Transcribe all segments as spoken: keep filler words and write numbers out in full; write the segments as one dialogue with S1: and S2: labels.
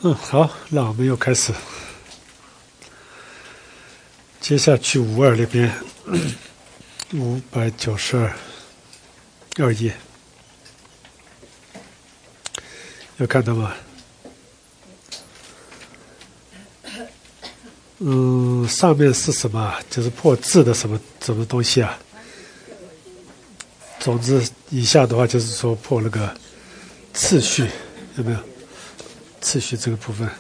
S1: 嗯，好，那我们又开始。接下去五二那边，五百九十二二页，有看到吗？嗯，上面是什么？就是破字的什么什么东西啊？总之，以下的话就是说破那个次序，有没有？次序这个部分，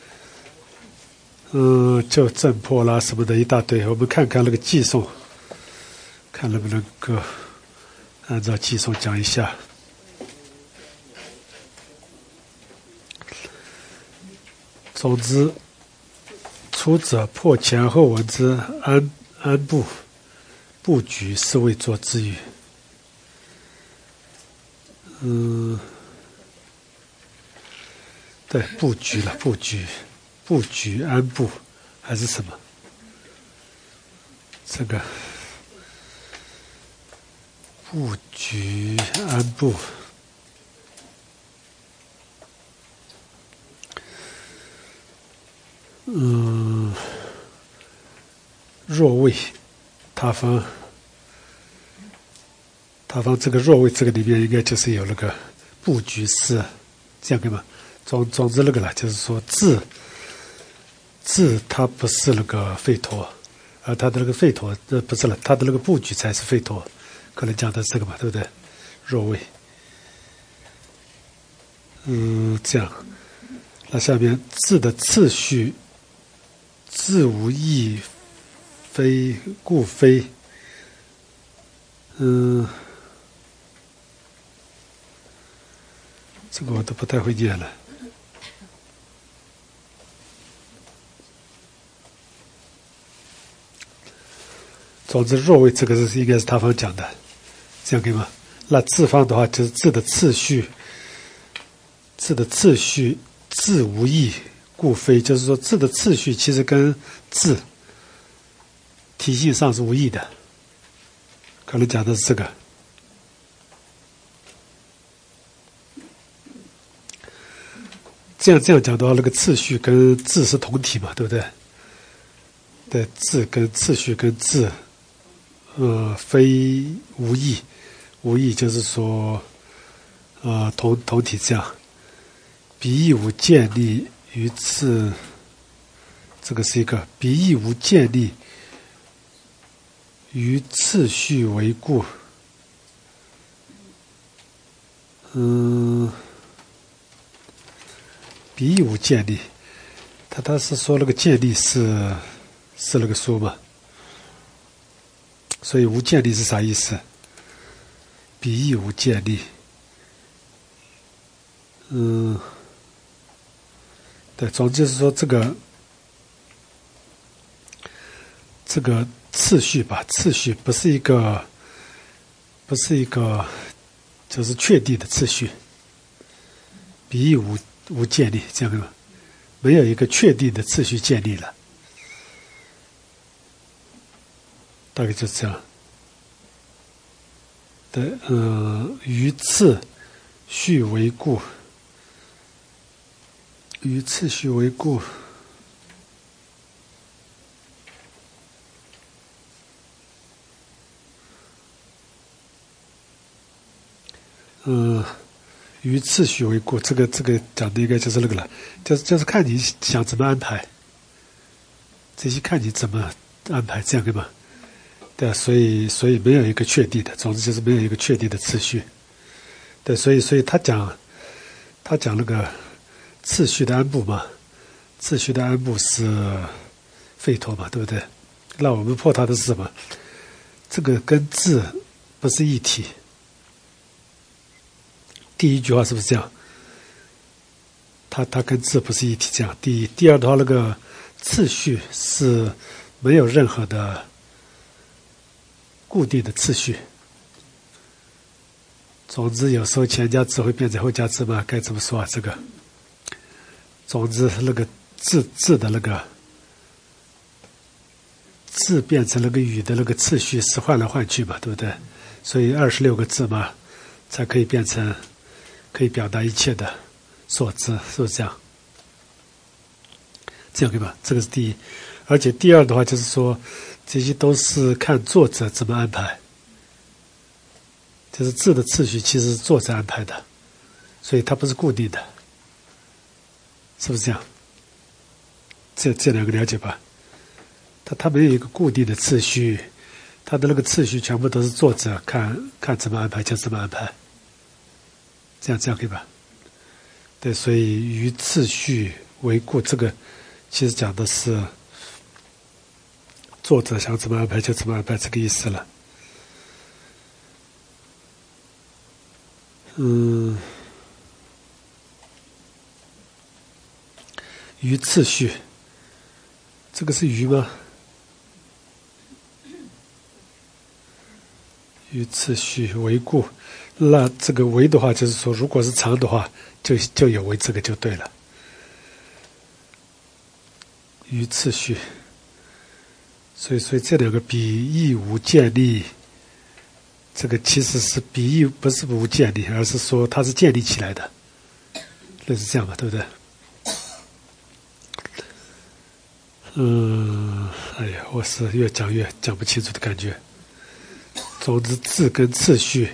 S1: 嗯，就正破啦什么的一大堆。我们看看那个寄送，看能不能够按照寄送讲一下。总之，出者破前后文之安安布布局，是谓作之语。嗯。对，布局了，布局，布局安布，还是什么？这个布局安布，嗯，若位，他方，他方这个若位这个里面应该就是有那个布局是这样的嘛？总总之那个了，就是说字字它不是那个吠陀，而它的那个吠陀呃不是了，它的那个布局才是吠陀，可能讲的是这个嘛，对不对？若位，嗯，这样，那下面字的次序，字无义，非故非，嗯，这个我都不太会念了。总之，若位这个是应该是他方讲的，这样可以吗？那字方的话，就是字的次序，字的次序，字无义，故非，就是说字的次序其实跟字体系上是无异的，可能讲的是这个。这样这样讲的话，那个次序跟字是同体嘛，对不对？对，字跟次序跟字。呃，非无义，无义就是说，呃，同同体这样，彼义无建立于次，这个是一个彼义无建立于次序为故，嗯，彼义无建立，他他是说那个建立是是那个书嘛？所以无建立是啥意思？彼义无建立，嗯，对，总之就是说这个这个次序吧，次序不是一个不是一个就是确定的次序，彼义无无建立，这样的没有一个确定的次序建立了。大概就是这样。对，嗯，于次序为故，于次序为故，嗯，于次序为故，这个这个讲的应该就是那个了，就是就是看你想怎么安排，这些看你怎么安排，这样对吗？对，所以所以没有一个确定的，总之就是没有一个确定的次序。对，所以所以他讲他讲那个次序的安布嘛，次序的安布是吠陀嘛，对不对？那我们破它的是什么？这个跟字不是一体。第一句话是不是这样？它它跟字不是一体，这样。第一，第二的话，那个次序是没有任何的固定的次序，总之有时候前加字会变成后加字嘛，该怎么说啊？这个，总之那个字字的那个字变成那个语的那个次序是换来换去嘛，对不对？所以二十六个字嘛，才可以变成可以表达一切的所知，是不是这样？ 这样对吧？这个是第一。而且第二的话就是说，这些都是看作者怎么安排，就是字的次序其实是作者安排的，所以它不是固定的，是不是这样？这这两个了解吧？它它没有一个固定的次序，它的那个次序全部都是作者看看怎么安排就怎么安排，这样这样可以吧？对，所以于次序为故，这个其实讲的是作者想怎么安排就怎么安排这个意思了。嗯，于次序，这个是于吗？于次序为故，那这个为的话，就是说，如果是长的话，就就有为这个就对了。于次序，所以所以这两个比义无建立，这个其实是比义不是无建立，而是说它是建立起来的，类似这样吧，对不对？嗯，哎呀，我是越讲越讲不清楚的感觉。总之，字跟次序，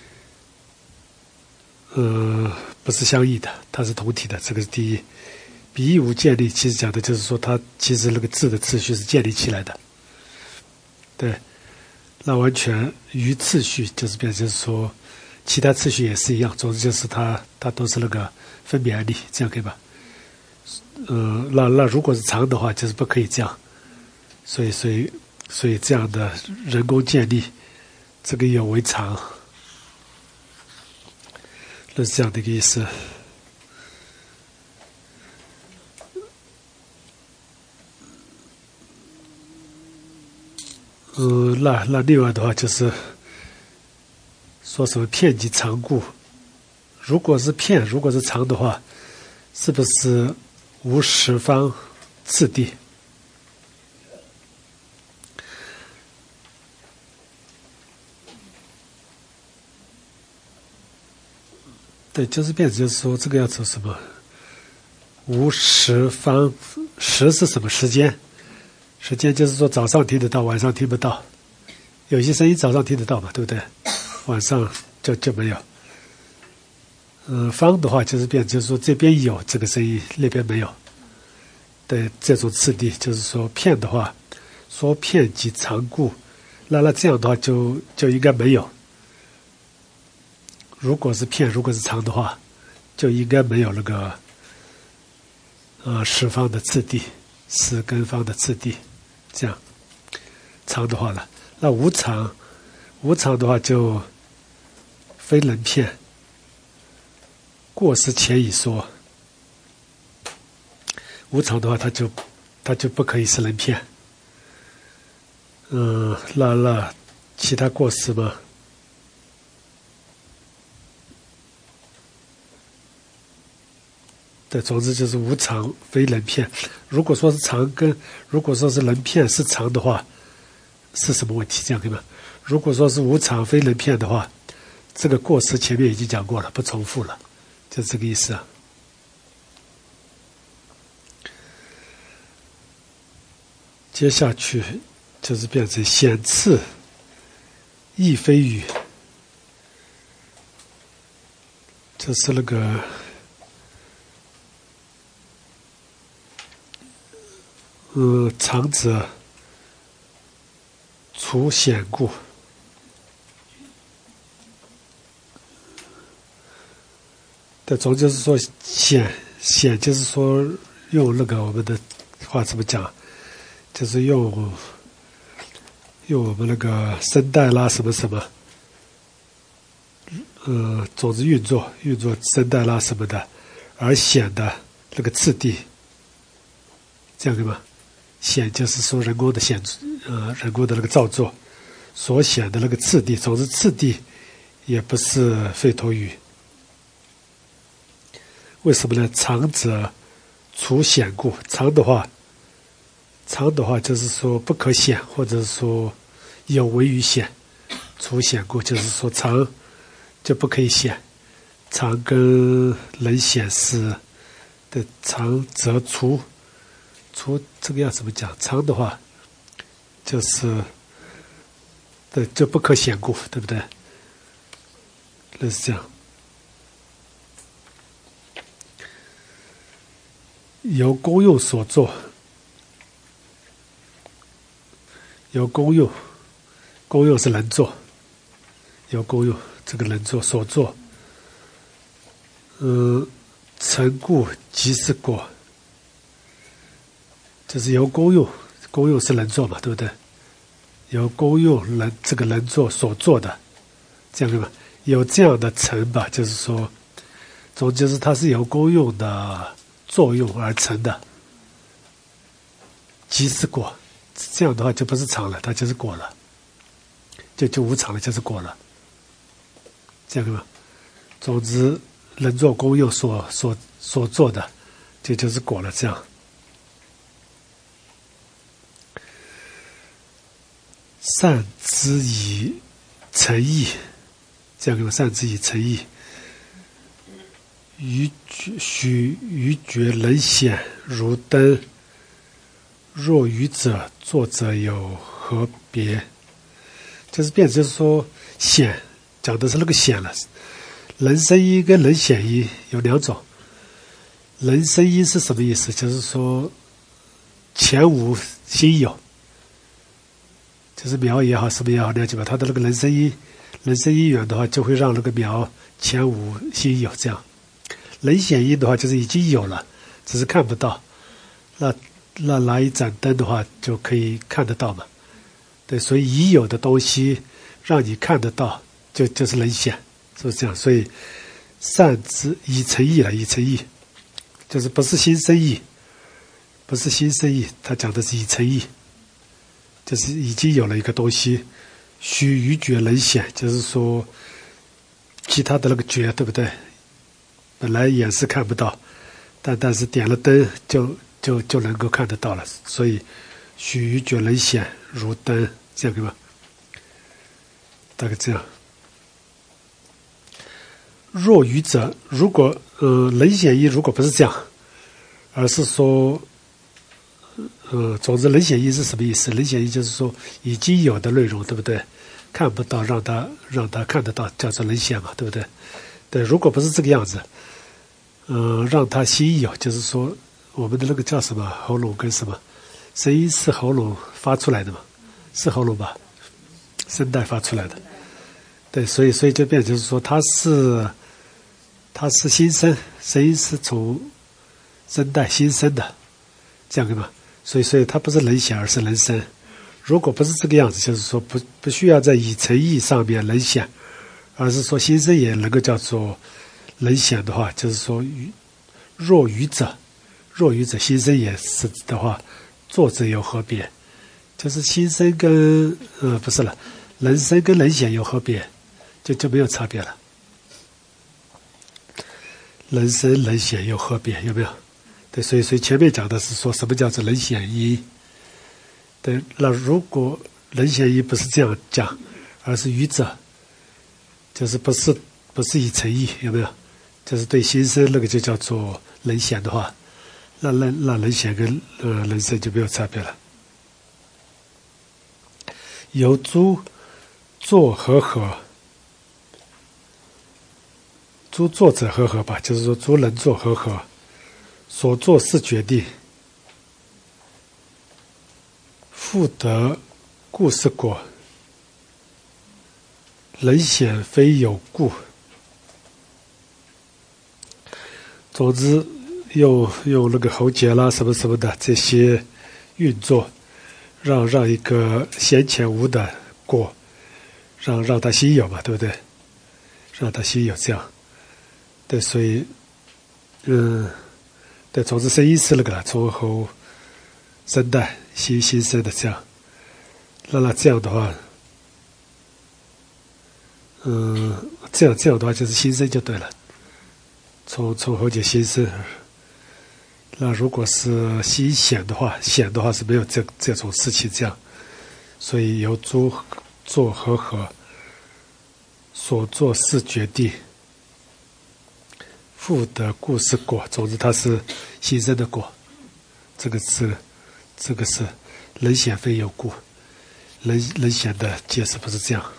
S1: 呃，不是相异的，它是同体的，这个是第一。比义无建立，其实讲的就是说，它其实那个字的次序是建立起来的。对，那完全于次序就是变成说，其他次序也是一样，总之就是它它都是那个分别案例，这样可以吧？呃，那那如果是长的话，就是不可以这样。所以所以所以这样的人工建立，这个有为长，那是这样的一个意思。嗯，那那另外的话就是说什么片及长故，如果是片，如果是长的话，是不是无十方次第？对，就是变成就是说这个要走什么？无十方，十是什么时间？时间就是说早上听得到，晚上听不到。有些声音早上听得到嘛，对不对？晚上就就没有。嗯、呃，方的话就是变，就是说这边有这个声音，那边没有。对，这种次第就是说片的话，说片即长故，那那这样的话就就应该没有。如果是片，如果是长的话，就应该没有那个呃十方的次第，十跟方的次第。这样，长的话了，那无常，无常的话就非人片，过失前已说。无常的话，它就它就不可以是人片。嗯，那那其他过失吗？对，总之就是无常非人片。如果说是常跟如果说是人片是常的话，是什么问题？这样可以吗？如果说是无常非人片的话，这个过失前面已经讲过了，不重复了，就是这个意思啊。接下去就是变成显次亦非语，就是那个呃长者除显故，对，总就是说显显就是说用那个我们的话怎么讲，就是用用我们那个声带啦什么什么，呃，总之运作运作声带啦什么的，而显的那个次第，这样对吗？显就是说人工的显，呃，人工的那个造作所显的那个次第，总之次第也不是废陀语。为什么呢？长者除显故，长的话，长的话就是说不可显，或者说有违于显。除显故就是说长就不可以显，长跟人显是的，长则除。 除这个要怎么讲？常的话，就是对，就不可显故，对不对？类似这样。由功用所作，由功用，功用是能做，由功用这个能做所做，嗯，成故即是果，就是由功用，功用是能做嘛，对不对？由功用能这个能做所做的，这样对吧？有这样的成吧，就是说，总之是它是由功用的作用而成的，即是果。这样的话就不是常了，它就是果了，就就无常了，就是果了。这样对吧？总之，能做功用所所所做的，这就是果了。这样。善之以诚意，这样对吧？善之以诚意。于许于觉能显如灯，若愚者作者有何别？就是变，就是说显讲的是那个显了。能生音跟能显音有两种。能生音是什么意思？就是说前无心有，就是苗也好，什么也好，了解吧？它的那个能生音，能生音源的话，就会让那个苗前无心有这样。能显音的话，就是已经有了，只是看不到。那那拿一盏灯的话，就可以看得到嘛。对，所以已有的东西让你看得到，就就是能显，是不是这样？所以善之以诚意了，以诚意，就是不是心生意，不是心生意，他讲的是以诚意，就是已经有了一个东西，须余觉能显，就是说其他的那个觉，对不对？本来眼是看不到，但但是点了灯就就就能够看得到了，所以须余觉能显如灯，这样对吧？大概这样。若愚者，如果呃能显意如果不是这样，而是说呃总之能显意是什么意思？能显意就是说已经有的内容，对不对？看不到让他让他看得到，叫做能显嘛，对不对？对，如果不是这个样子，嗯、呃，让他心有，就是说我们的那个叫什么喉咙跟什么声音是喉咙发出来的嘛，是喉咙吧？声带发出来的。对，所以所以就变成就是说它是它是心声，声音是从声带心生的，这样对吗？所以所以它不是能显，而是能生。如果不是这个样子，就是说不不需要在以诚意上面能显，而是说心声也能够叫做能显的话，就是说若愚者，若愚者心声也是的话，作者有何别？就是心声跟呃不是了，能生跟能显有何别？就就没有差别了。能生能显有何别？有没有？对，所以所以前面讲的是说什么叫做能显音？对，那如果能显音不是这样讲，而是愚者，就是不是不是以诚意，有没有？就是对心声那个就叫做能显的话，那那那能显跟呃能生就没有差别了。由诸作和合，诸作者和合吧，就是说诸能作和合，所作是决定，复得故是果，能显非有故。总之用用那个喉结啦什么什么的这些运作，让让一个先前无的果，让让它心有嘛，对不对？让它心有这样。对，所以嗯，对，总之声音是那个了，从喉声带心心生的这样。那那这样的话，嗯，这样这样的话就是心生就对了。从从喉结心生，那如果是心显的话，显的话是没有这这种事情这样，所以由诸作和合，所作是决定，复得故是果。总之它是心生的果， 这个是这个是人显非有故，人人显的解释不是这样。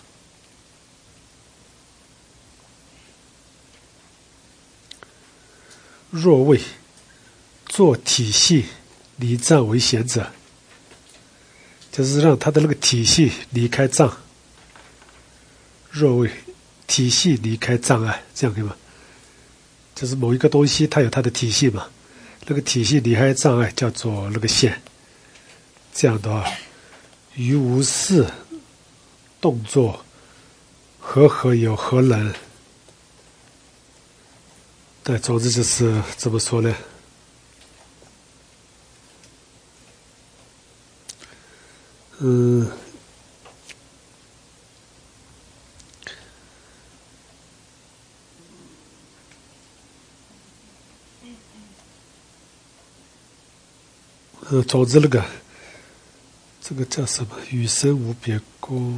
S1: 若谓作体系离障为显者，就是让他的那个体系离开障。若谓体系离开障碍，这样可以吗？就是某一个东西它有它的体系嘛，那个体系离开障碍叫做那个现。这样的话，于无事动作和合有何能？对，总之就是怎么说呢？嗯，呃，总之那个这个叫什么？与生无别故。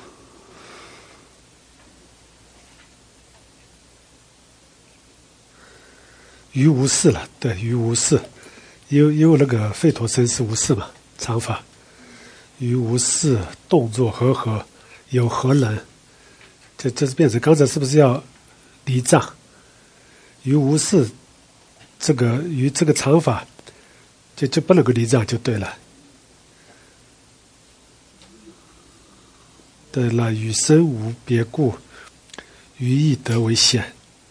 S1: 于无事了，对，于无事，因为因为那个吠陀僧是无事嘛，常法。于无事动作和合有何能？这这是变成刚才是不是要离障？于无事，这个于这个常法就就不能够离障就对了。对了，与生无别故，于意得为显。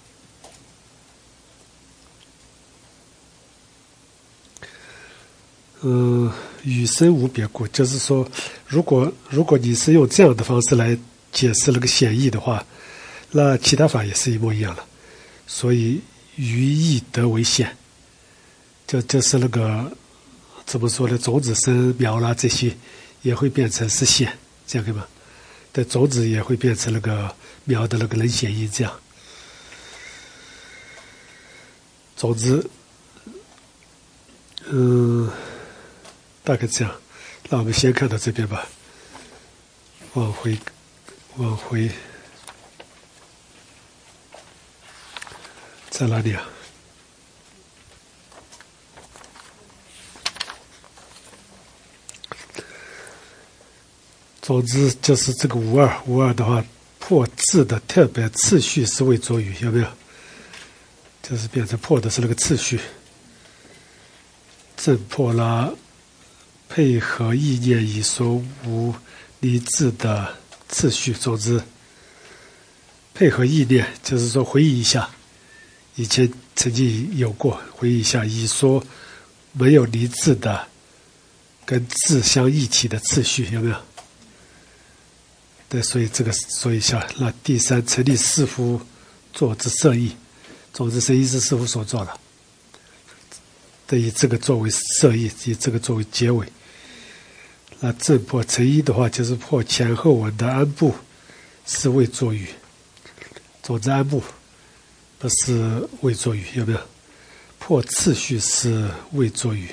S1: 嗯，与生无别故，就是说，如果如果你是用这样的方式来解释那个显义的话，那其他法也是一模一样的。所以于意得为显，就就是那个怎么说呢？种子生苗啦，这些也会变成是显，这样可以吗？对，种子也会变成那个苗的那个能显义，这样。总之，嗯。大概这样，那我们先看到这边吧。往回，往回，在哪里啊？总之就是这个无二，无二的话，破字的特别次序是为着语，有没有？就是变成破的是那个次序，正破啦。配合意念以说无离字的次序。总之，配合意念就是说回忆一下，以前曾经有过，回忆一下以说没有离字的跟字相一体的次序，有没有？对，所以这个说一下。那第三，成立四夫作之摄意，总之是一是四夫所做的，对，以这个作为摄意，以这个作为结尾。那正破成一的话，就是破前后文的安部是为作语，总之安部不是为作语，有没有？破次序是为作语。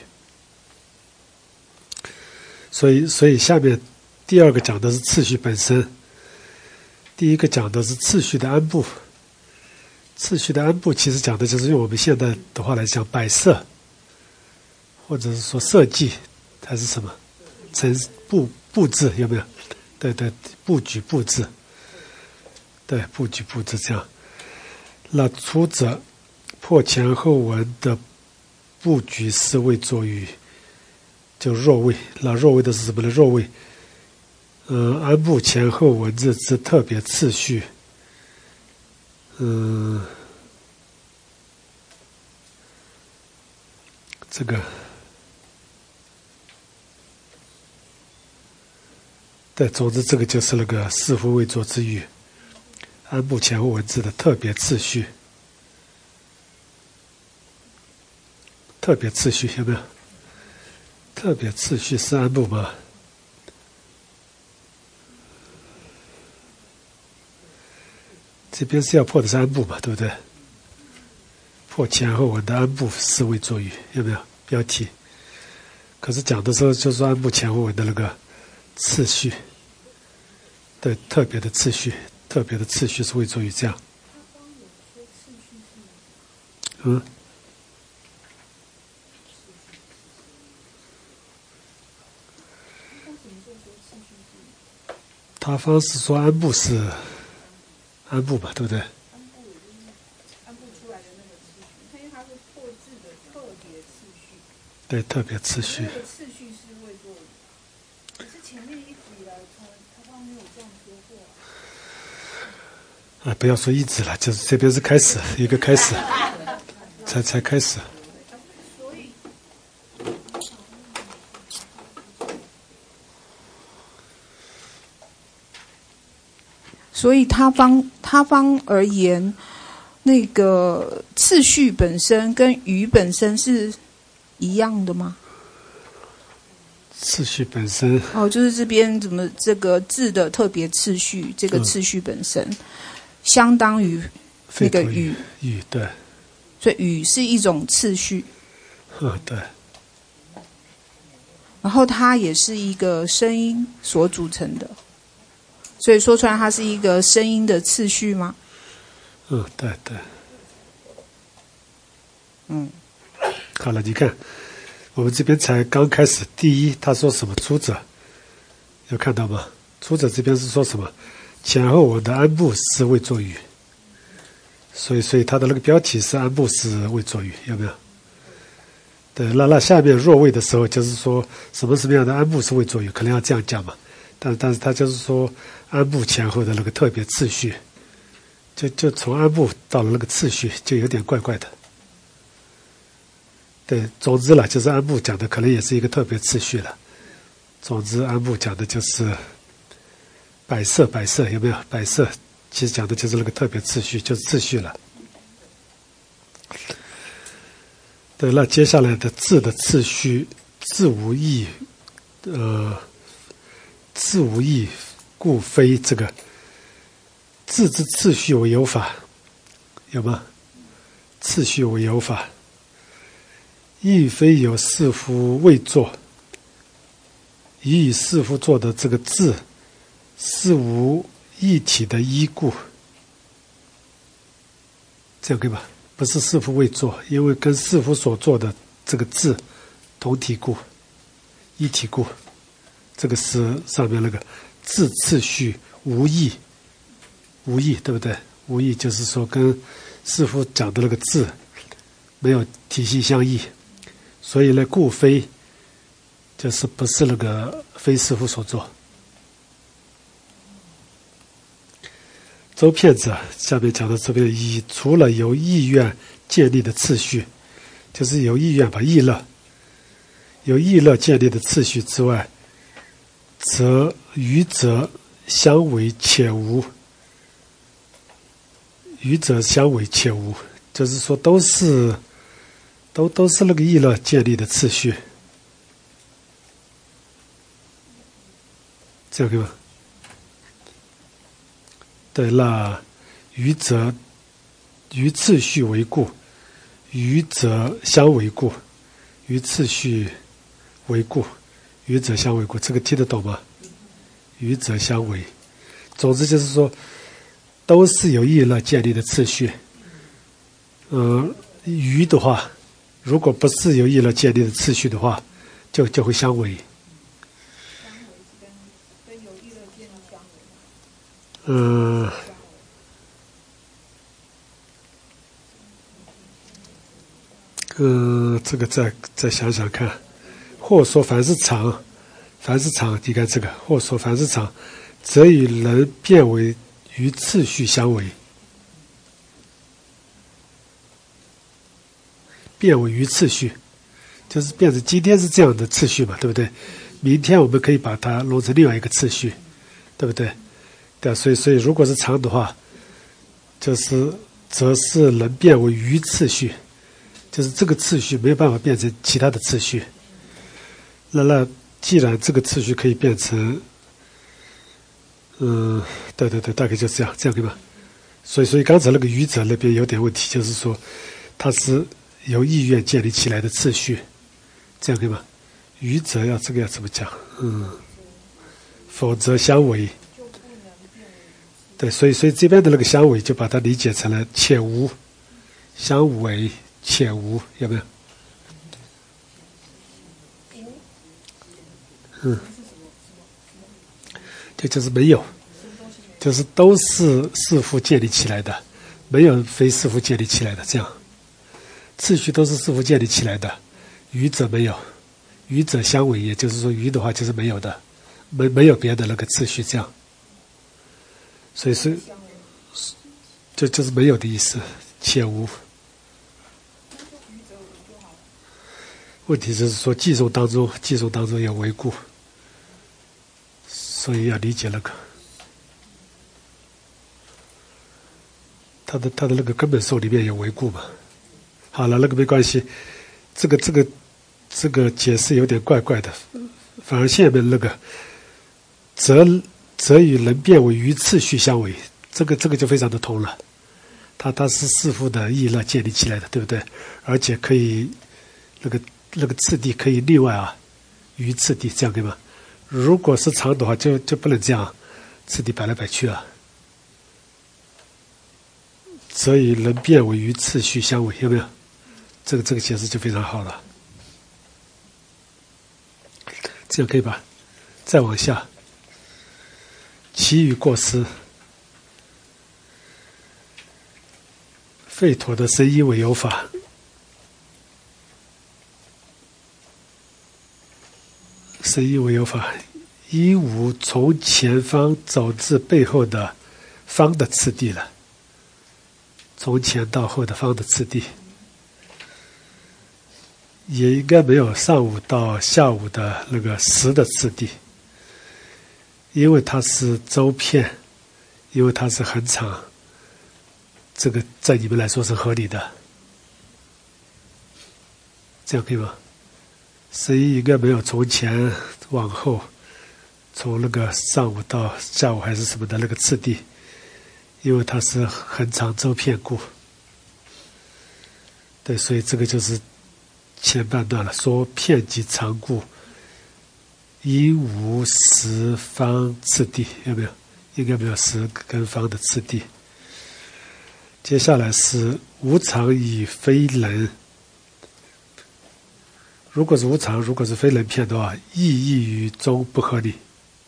S1: 所以，所以下面第二个讲的是次序本身，第一个讲的是次序的安部。次序的安部其实讲的就是用我们现在的话来讲摆设，或者是说设计，还是什么？成布布置，有没有？对对，布局布置，对，布局布置这样。那初者破前后文的布局是为作语，就若谓。那若谓的是什么呢？若谓，嗯、呃，安布前后文字之特别次序，嗯，这个。对，总之这个就是那个四夫为作之语，安布前后文字的特别次序，特别次序有没有？特别次序是安布吗？这边是要破的是安布嘛，对不对？破前后文的安布是为作语，有没有标题？可是讲的时候就说安布前后文的那个次序，对，特别的次序，特别的次序是为作语这样。嗯， 他方是说安布是安布嘛，对不对？
S2: 安布出来的那个次序，因为它是破字的特别次序。
S1: 对，特别次序。
S2: 那个次序是未作语，可是前面一直以来，他他方没有这样说过
S1: 啊。啊，不要说一直了，就是这边是开始，一个开始，才才开始。
S2: 所以。所以他方他方而言，那个次序本身跟语本身是一样的吗？
S1: 次序本身
S2: 哦，就是这边怎么这个字的特别次序，这个次序本身、嗯、相当于那个语
S1: 语对，
S2: 所以语是一种次序。
S1: 嗯，对。
S2: 然后它也是一个声音所组成的。所以说出来，它是一个声音的次序吗？
S1: 嗯，对对。
S2: 嗯，
S1: 好了，你看，我们这边才刚开始。第一，他说什么？出者有看到吗？出者这边是说什么？前后文的安布是未作语，所以所以他的那个标题是安布是未作语，有没有？对，那那下面若谓的时候，就是说什么什么样的安布是未作语，可能要这样讲嘛。但但是他就是说安布前后的那个特别次序，就就从安布到了那个次序，就有点怪怪的。对，总之了，就是安布讲的可能也是一个特别次序了。总之，安布讲的就是摆设，摆设有没有？摆设其实讲的就是那个特别次序，就是次序了。对，那接下来的字的次序，字无义，呃。字无义，故非这个字之次序为有法，有吗？次序为有法，亦非有士夫未作，以以士夫做的这个字是无一体的依故，这样可以吧？不是士夫未作，因为跟士夫所做的这个字同体故，一体故。这个是上面那个字次序无异，无异对不对？无异就是说跟师父讲的那个字没有体系相异，所以呢，故非就是不是那个非师父所做。周骗子下面讲的这边以除了由意愿建立的次序，就是由意愿把意乐由意乐建立的次序之外，则余则相违且无，余则相违且无，就是说都是都都是那个意乐建立的次序，这样可以吗？对，那余则余次序为故，余则相为故，余次序为故，余则相为故，这个听得懂吗？余则相为，总之就是说，都是由意乐建立的次序。嗯、呃，余的话，如果不是由意乐建立的次序的话，就就会相违。嗯、呃。嗯，这个再再想想看，或说凡是常，凡是常，你看这个，或说凡是常，则与人变为与次序相违，变为与次序，就是变成今天是这样的次序嘛，对不对？明天我们可以把它弄成另外一个次序，对不对？对，所以所以如果是常的话，就是则是人变为与次序。就是这个次序没有办法变成其他的次序，那那既然这个次序可以变成，嗯，对对对，大概就是这样，这样对吧？所以所以刚才那个余者那边有点问题，就是说它是由意愿建立起来的次序，这样对吗？余者要这个要怎么讲？嗯，否则相违。对，所以所以这边的那个相违就把它理解成了且无相违。且无，有没有？嗯， 这就是没有，就是都是四符建立起来的，没有非四符建立起来的，这样次序都是四符建立起来的，余者没有，余者相违，也就是说余的话就是没有的，没没有别的那个次序，这样，所以是就就是没有的意思，且无。问题就是说寄送当中，寄送当中有为故，所以要理解那个他的他的那个根本受里面有为故嘛。好了，那个没关系，这个这个这个解释有点怪怪的，反而下面那个则则与能变为与次序相违，这个这个就非常的通了。它它是四符的意乐建立起来的，对不对？而且可以那个那个次第可以另外啊，与次第这样对吗？如果是长的话，就就不能这样次第摆来摆去啊。则与能变为与次序相违，有没有？这个这个解释就非常好了。这样可以吧？再往下，其余过失，废妥的生因为有法，生因为有法，一无从前方走至背后的方的次第了，从前到后的方的次第。也应该没有上午到下午的那个时的次第，因为它是周片，因为它是很长，这个在你们来说是合理的，这样可以吗？所以应该没有从前往后，从那个上午到下午还是什么的那个次第，因为它是很长周片故。对，所以这个就是前半段了，说片及长故，一无十方次第，有没有？应该没有十跟方的次第。接下来是无常以非能，如果是无常，如果是非能片的话，意义于中不合理，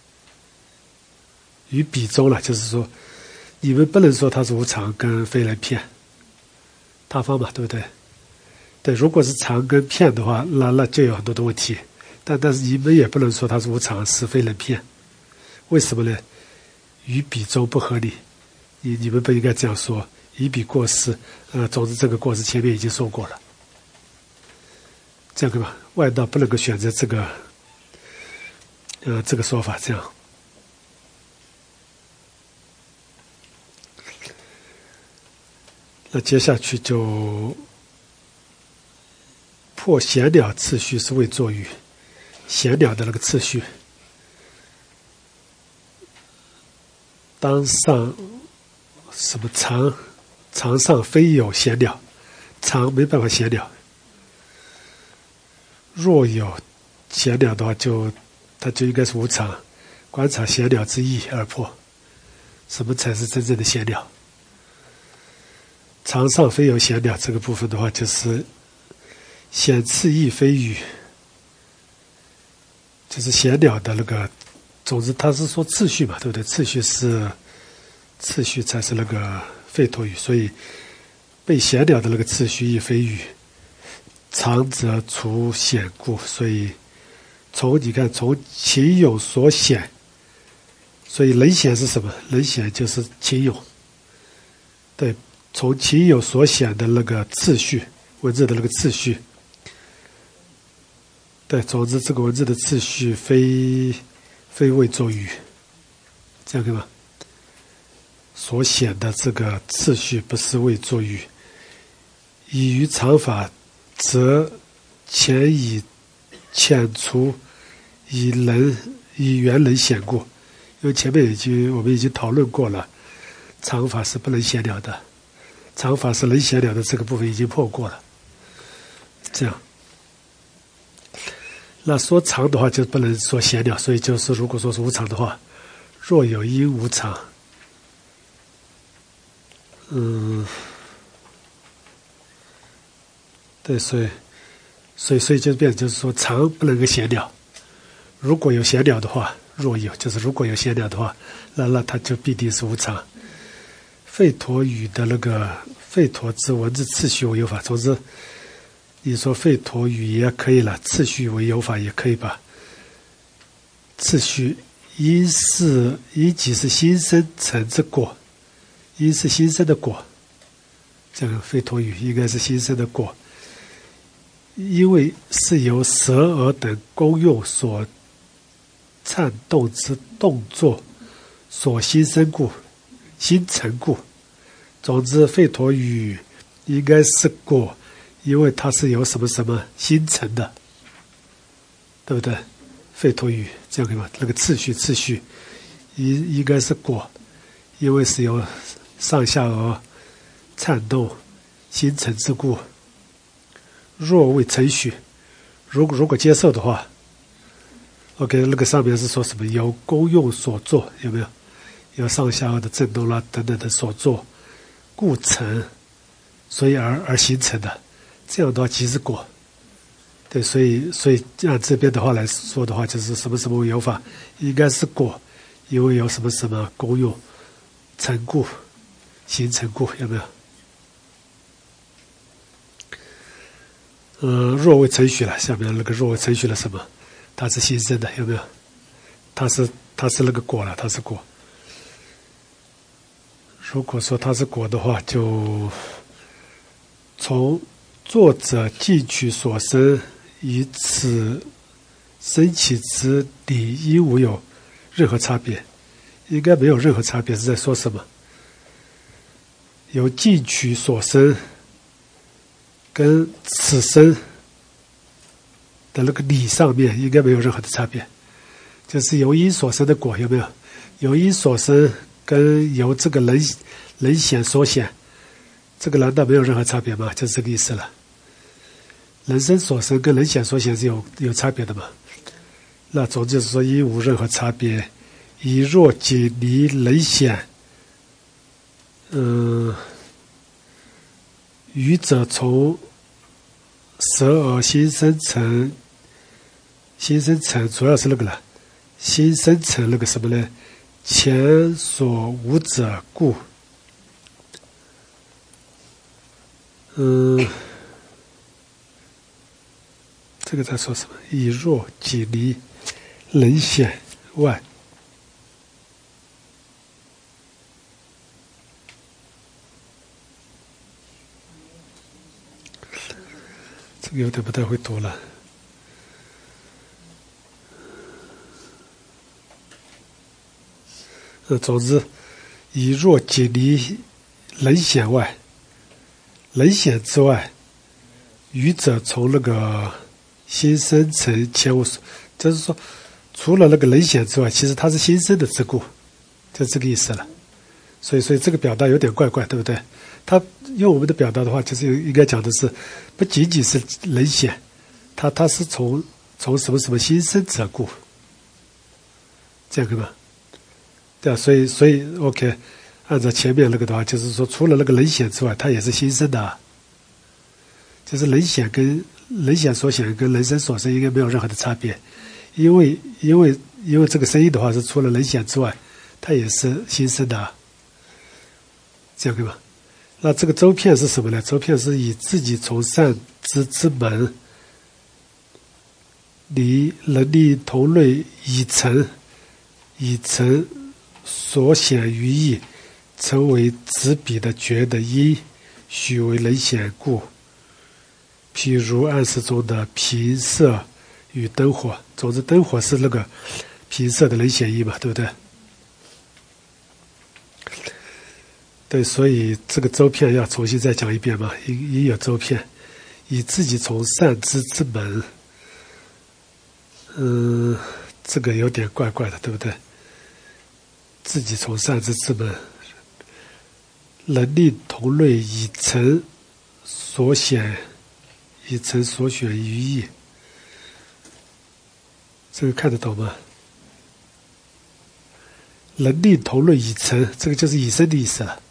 S1: 与比中了，就是说，你们不能说它是无常跟非能片，他方嘛，对不对？对，如果是常跟片的话，那那就有很多的问题。但但是你们也不能说它是无常，是非能片，为什么呢？与比中不合理，你你们不应该这样说，以比过失。呃，总之这个过失前面已经说过了，这样对吧？外道不能够选择这个，呃，这个说法，这样。那接下去就。破闲了次序是为作语，闲了的那个次序，当上什么常常上非有闲了，常没办法闲了，若有闲了的话就，它就应该是无常，观察闲了之意而破，什么才是真正的闲了？常上非有闲了这个部分的话，就是显次义非语，就是闲了的那个，总之他是说次序嘛，对不对？次序是次序才是那个废托语，所以被闲了的那个次序亦非语，常则除显故，所以从你看从情有所显，所以能显是什么？能显就是情有，对，从情有所显的那个次序，文字的那个次序。对，总之这个文字的次序非非为作语，这样对吗？所显的这个次序不是为作语，以于常法，则前以遣除以能以原能显故，因为前面已经我们已经讨论过了，常法是不能显了的，常法是能显了的这个部分已经破过了，这样。那说常的话就不能说闲了，所以就是如果说是无常的话，若有因无常，嗯，对，所以所以所以就变成就是说常不能够闲了，如果有闲了的话， 若有就是如果有限量的话，那那它就必定是无常。吠陀语的那个吠陀之文字次序为有法，总之你说吠陀语也可以了，次序为有法也可以吧。次序因是因即是心生成之果，因是心生的果，这个吠陀语应该是心生的果，因为是由舌耳等功用所颤动之动作所心生故，心成故。总之吠陀语应该是果，因为它是由什么什么心成的，对不对？吠陀语这样可以吗？那个次序次序应应该是果，因为是由上下颚颤动心成之故。若未承许，如果如果接受的话 ，OK， 那个上面是说什么？由功用所作，有没有？由上下颚的震动啦等等的所作，故成，所以而而形成的，这样的话即是果。对，所以所以按这边的话来说的话，就是什么什么为有法，应该是果，因为有什么什么功用成故，形成故，有没有？嗯，若未承许了，下面那个若未承许了什么？它是新生的，有没有？它是它是那个果了，它是果。如果说它是果的话，就从作者进取所生，以此生起之理应无有任何差别，应该没有任何差别。是在说什么？由进取所生跟此生的那个理上面应该没有任何的差别，就是由因所生的果，有没有？由因所生跟由这个人人显所显，这个难道没有任何差别吗？就是这个意思了。人生所生跟人显所显是有有差别的嘛？那总就是说因无任何差别，以若仅离人显，嗯，愚者从舌耳心生成，心生成主要是那个了，心生成那个什么呢？前所无者故。嗯，这个在说什么？以若仅离人显外，这个有点不太会读了。呃，总之，以若仅离人显外，人显之外，愚者从那个心生成前无所，就是说，除了那个人显之外，其实它是心生的之故，就这个意思了。所以，所以这个表达有点怪怪，对不对？它用我们的表达的话，就是应该讲的是，不仅仅是人显，它它是从从什么什么心生者故，这样可以吗？对啊，所以所以 OK， 按照前面那个的话，就是说除了那个人显之外，它也是心生的、啊，就是人显跟人显所显跟人生所生应该没有任何的差别，因为因为因为这个声音的话是除了人显之外，它也是心生的、啊，这样可以吗？那这个周遍是什么呢？周遍是以自己从善知之门，离能力同类已成，已成。所显于意，成为执笔的觉的因，许为人显故。譬如暗示中的频色与灯火，总之灯火是那个频色的人显因嘛，对不对？对，所以这个周遍要重新再讲一遍嘛，因因有周遍，以自己从善知之门，嗯，这个有点怪怪的，对不对？自己从善知之门，能力同类已成所显，已成所选于意。这个看得懂吗？能力同类已成，这个就是已生的意思了。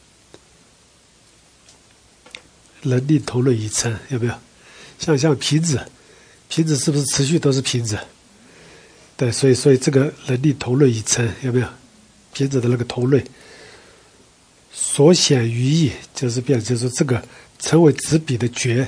S1: 能力同类已成，有没有？像像瓶子，瓶子是不是持续都是瓶子？ 对，所以所以这个能力同类已成，有没有？瓶子的那个同类，所显于意，就是变成就是这个成为纸笔的觉，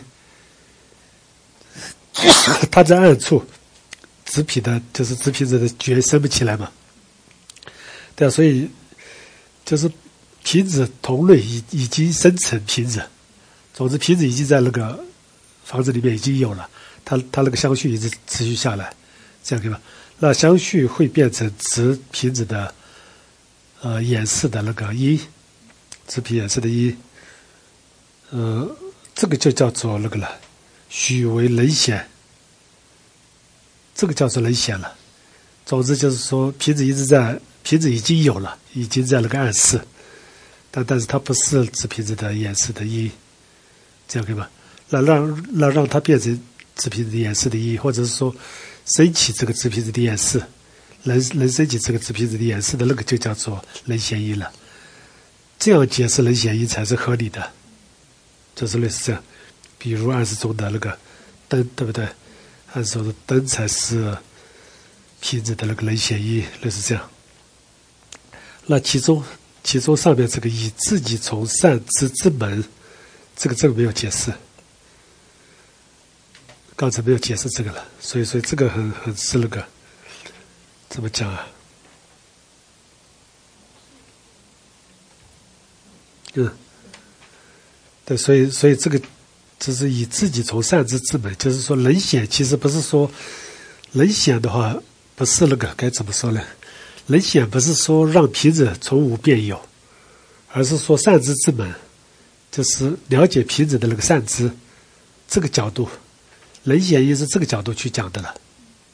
S1: 它在暗处，纸笔的就是纸瓶子的觉升不起来嘛。对啊，所以就是瓶子同类已已经生成瓶子，总之瓶子已经在那个房子里面已经有了，它它那个相续一直持续下来，这样可以吧？那相续会变成纸瓶子的呃演示的那个因，纸皮演示的因，呃，这个就叫做那个了，许为能显，这个叫做能显了。总之就是说，瓶子一直在，瓶子已经有了，已经在那个暗示，但但是它不是纸瓶子的演示的因，这样可以吧？那让那让它变成纸瓶子的演示的因，或者是说升起这个纸瓶子的演示，能能升起这个纸瓶子的演示的那个就叫做能显因了。这样解释能显因才是合理的，就是类似这样。比如暗示中的那个灯，对不对？暗示中的灯才是瓶子的那个能显因，类似这样。那其中其中上面这个以自己从善知之门，这个这个没有解释，刚才没有解释这个了，所以所以这个很很是那个怎么讲啊？嗯，对，所以所以这个就是以自己从善知之门，就是说能显其实不是说能显的话，不是那个该怎么说呢？能显不是说让瓶子从无变有，而是说善知之门，就是了解瓶子的那个善知这个角度，能显也是这个角度去讲的了，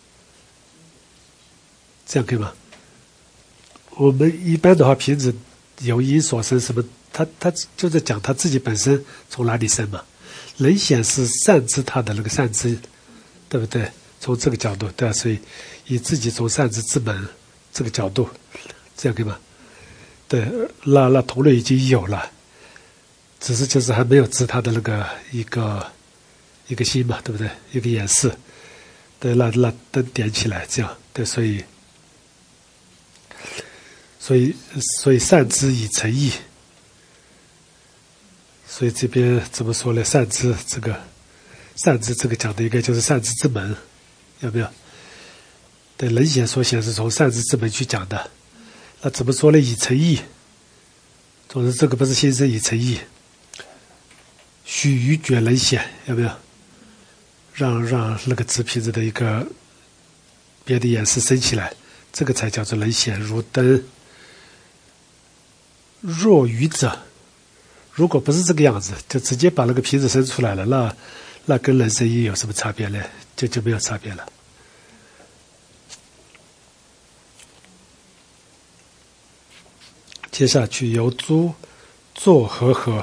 S1: 这样可以吗？我们一般的话，瓶子有因所生什么？他他就在讲他自己本身从哪里生嘛，能显是善知他的那个善知，对不对？从这个角度，对啊，所以以自己从善知之门这个角度，这样可以吗？对，那那同类已经有了，只是就是还没有知他的那个一个一个心嘛，对不对？一个演示，对，那那灯点起来，这样对，所以所以所以善知已成意。所以这边怎么说呢？善知这个，善知这个讲的应该就是善知之门，有没有？对，能显所显是从善知之门去讲的。那怎么说呢？已成意，总之这个不是心生已成意，许于觉能显，有没有？让让那个纸瓶子的一个别的演示升起来，这个才叫做能显如灯。若愚者。如果不是这个样子，就直接把那个瓶子生出来了，那那跟人生因有什么差别呢？就就没有差别了。接下去由诸作和合，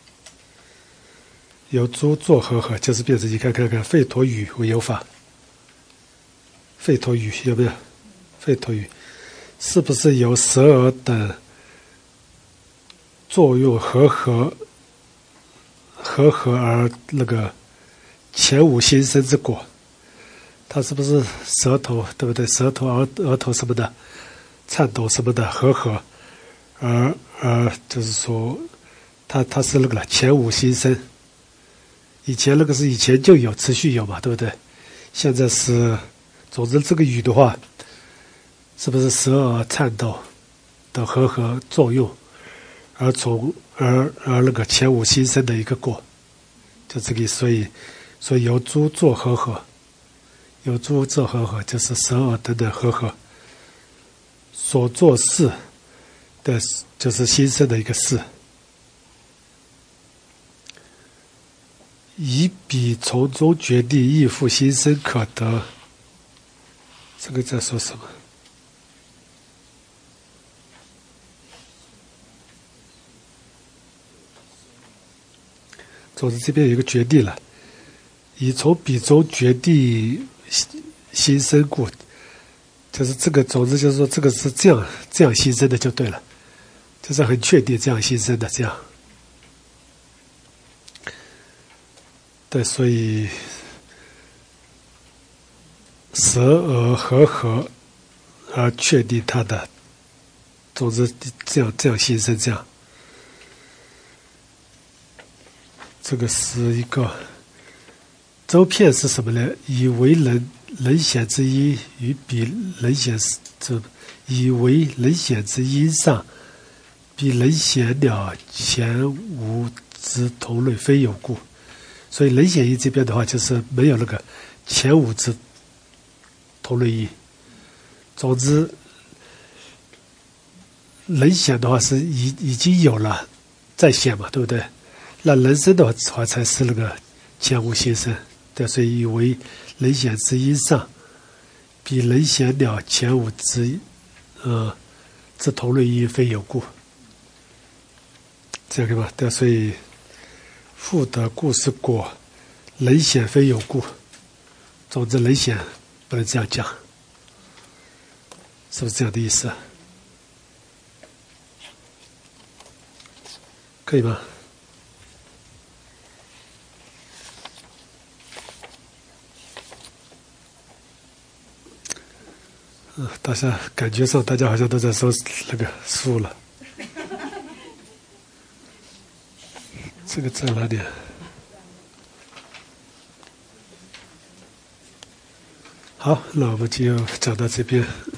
S1: 由诸作和合就是变成你看看看，吠陀语为有法，吠陀语有没有？吠陀语是不是由舌耳等作用和合和合而那个前无心生之果？它是不是舌头，对不对？舌头、额额头什么的颤抖什么的和合，而而就是说，它它是那个了前无心生。以前那个是以前就有，持续有嘛，对不对？现在是，总之这个语的话，是不是舌耳颤抖的和合作用？而从而而那个前无心生的一个果，就这个，所以所以由诸作和合，由诸作和合就是舌耳等等和合所做事的，就是心生的一个事，以彼从中决定亦复心生可得。这个在说什么？总之这边有一个决定了，以从彼中决定心生故，就是这个，总之就是说这个是这样这样心生的就对了，就是很确定这样心生的这样。对，所以舍而和合而确定它的，总之这样这样形成这样。这个是一个周遍是什么呢？以为能能显之因与比能显之以为能显之因上，比能显了前无之同类非有故。所以能显因这边的话，就是没有那个前无之同类因。总之，能显的话是已已经有了再显嘛，对不对？那人生的话才是那个前无现生，对，所以以为能显之因上，比能显了前无之呃之同类因非有故，这样对吧？对，所以复得故是果，能显非有故。总之，能显不能这样讲，是不是这样的意思？可以吗？嗯，大家感觉上，大家好像都在说那个书了。这个在哪里？好，那我们就讲到这边。